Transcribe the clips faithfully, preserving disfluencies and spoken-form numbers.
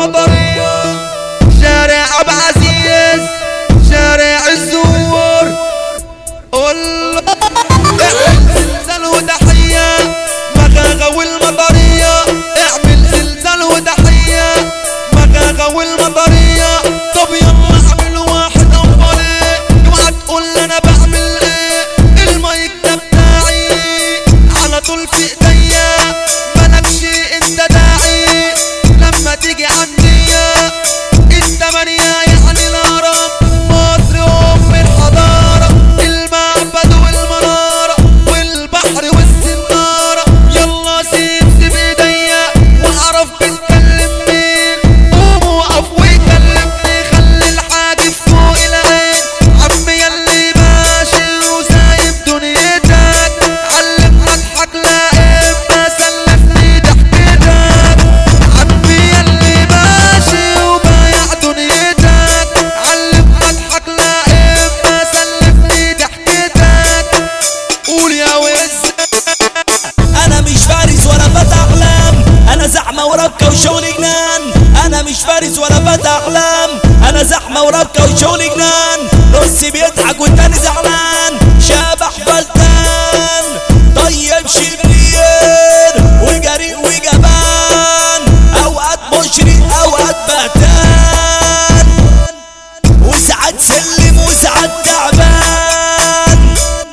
والمطرية، شارع ابو عزيز، شارع الزور. الله اعمل زلزال وتحية مغاغة والمطرية، اعمل زلزال وتحية مغاغة والمطرية. طب يلا اعمل واحد انفري، اوعى تقول انا بعمل ايه، المايك ده بتاعي على طول في ايديا، مالكش انت داعي لما تيجي عندي التمانية يعني الهرم، مصر ام الحضارة، المعبد والمنارة والبحر والسنارة. يلا سيب سيب ايديا واعرف بتكلم مين، قوم وقف وكلمني خلي الحاجب فوق العين. عمي ياللي ماشي وسايب دنيتك، علم اضحك لا اما سلفني ضحكتك. عمي ياللي ماشي وبايع دنيتك، علم اضحك لا اما سلفني ضحكتك. قول يا وز. انا مش فارس ولا فتى احلام، انا زحمه وربكه وشغل جنان. انا مش فارس ولا فتى احلام، انا زحمه وربكه وشغل جنان. نص بيضحك والتاني زعلان، شبح بلتان طيب شرير وجريء وجبان، اوقات مشرق اوقات بهتان، وساعات سلم وساعات تعبان،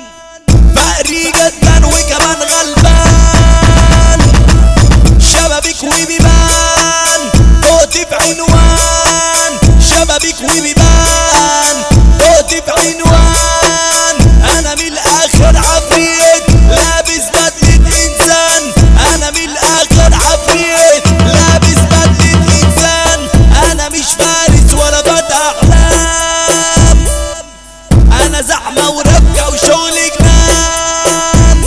فقري جدا وكمان غلبان. شبابيك وبيبان قوتي في عنوان، شبابيك وبيبان قوتي في عنوان. انا من الاخر عفريت لابس بدلة انسان، انا من الاخر عفريت لابس بدلة انسان. انا مش فارس ولا فتى احلام، انا زحمة وربكة وشغل جنان.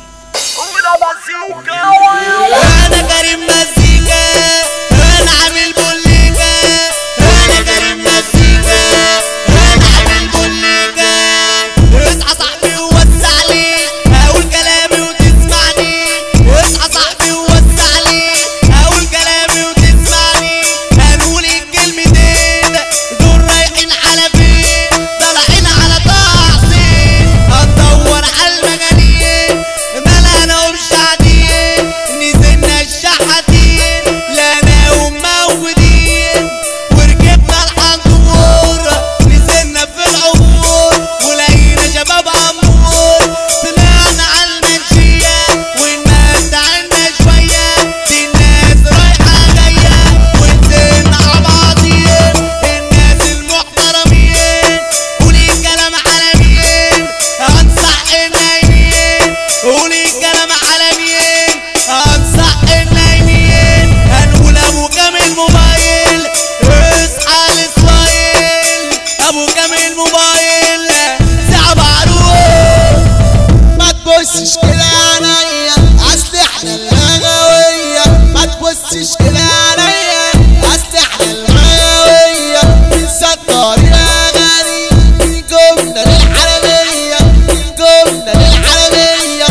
انا كريم مزيكا، انا عامل بوليكا، انا كريم مزيكا، انا عامل بوليكا. اصحى صاحبي ووسع لي اقول كلامي وتسمعني، اصحى صاحبي ووسع لي اقول كلامي وتسمعني. هنقول الكلمتين دول رايحين على فين، طالعين على تعصيب، هندور على المجانين مالهمش قاعدين. نزلنا الشحاتين لقيناهم موجودين، وركبنا الحنطور نزلنا في العبور، ولقينا شباب عمور. طلعنا على المنشية ونمتعنا شوية، دي الناس رايحة جاية ونزلنا على بعضين. الناس المحترمين قولي الكلام على مين، هنصح النايمين. قولي الكلام على مين، هنصح النايمين. هنقول ابو كامل موبايل، اصحى الاسماعيل. ابو كامل موبايل صعب عروق. ما تبصش كده عليا اصل احنا الغاوية، ما تبصش كده عليا اصل احنا الغاوية. بنصدر الاغاني من جملة للحرامية، من جملة للحرامية.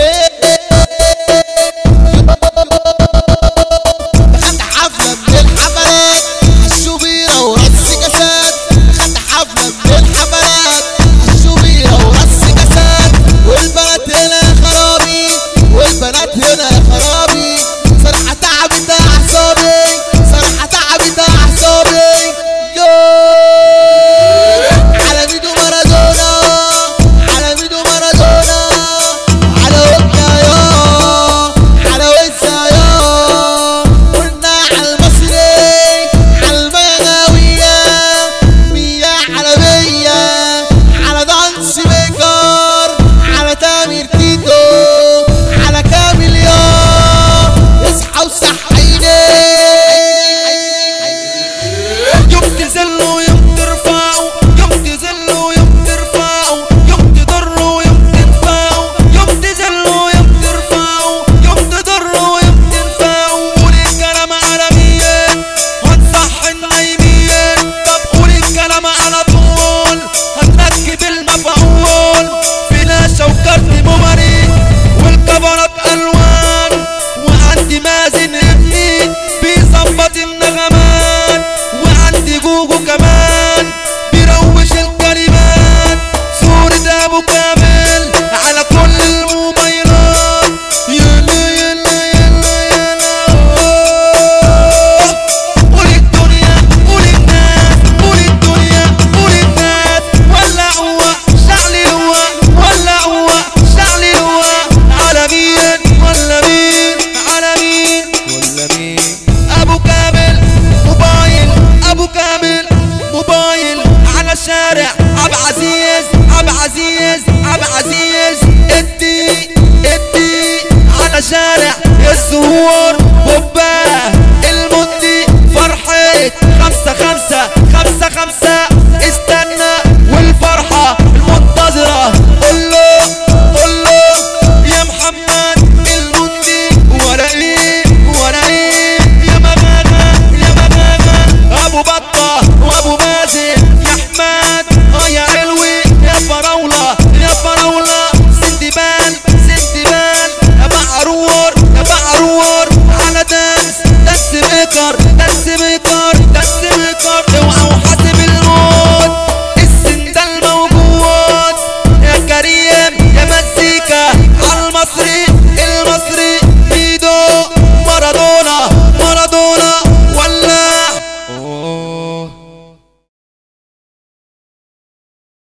دخلت حفلة من الحفلات عالشوبيرة ورص كاسات، دخلت حفلة من الحفلات عالشوبيرة ورص كاسات. والبنات هنا يا خرابي، والبنات هنا يا خرابي، صراحة تعبت اعصابي. شارع عبد العزيز عبد العزيز عبد العزيز ادي ادي على شارع الزهور وباه المدي فرحة خمسة خمسة خمسة خمسة استنى والفرحة المنتظرة قوله قوله يا محمد المندي ولا ايه ولا ايه يا مغاغا يا مغاغا ابو بطة وابو مازن يا حماد اه يا علوي يا فراولة يا فراولة سندبال سندبال يا بعرور يا بعرور على دانس دانس ميكر